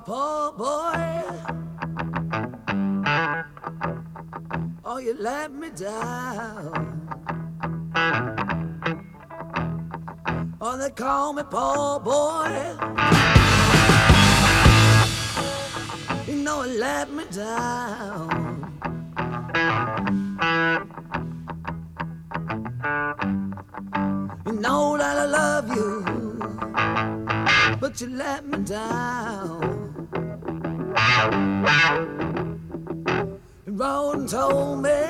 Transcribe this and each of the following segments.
poor boy. Oh, you let me down. Oh, they call me poor boy. You know you let me down. You know that I love you, but you let me down. You wrote and told me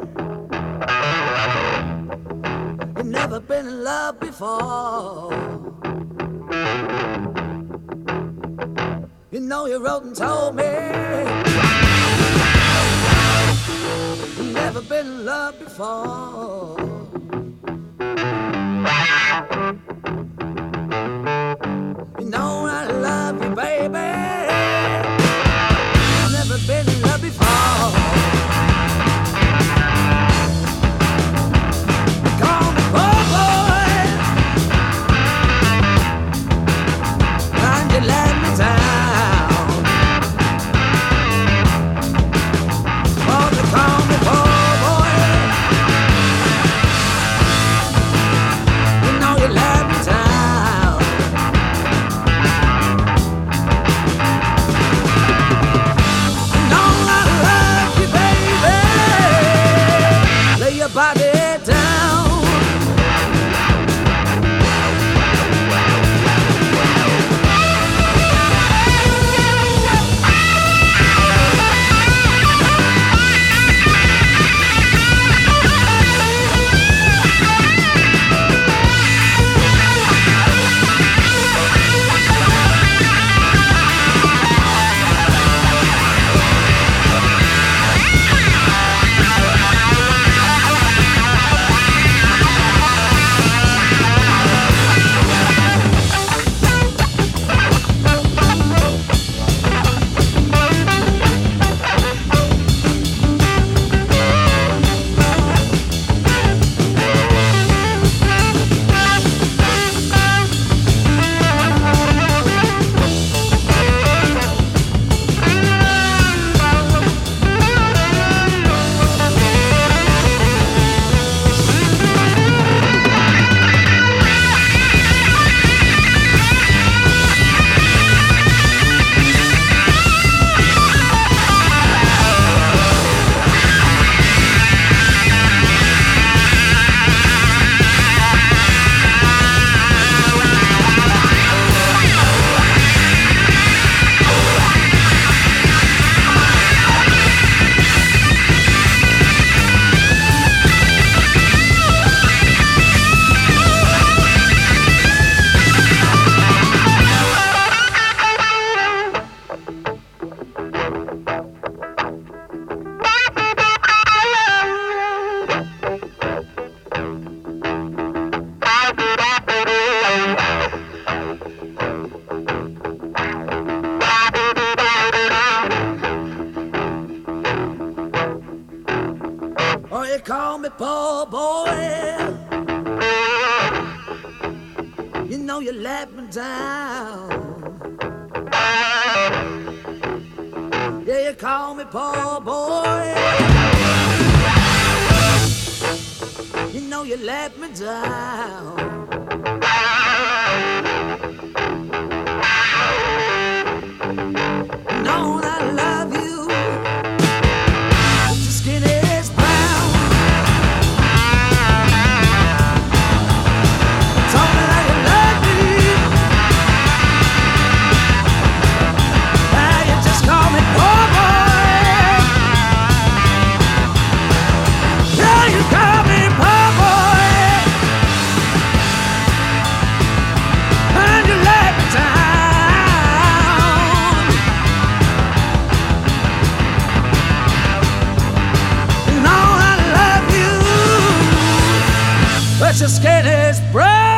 you've never been in love before. You know you wrote and told me you've never been in love before. You know I love you, baby. You've never been in love before. Call me poor boy, and you let me down. Oh, they call me poor boy. You know you let me down. You know I love you, baby. Lay your body down. Oh, you call me poor boy. You know you let me down. Yeah, you call me poor boy. You know you let me down. You know that I love you, but your skin is brown. Told me that you love me. Now you just call me poor boy. Yeah, you call me poor boy, and you let me down. You know I love you, but your skin is brown.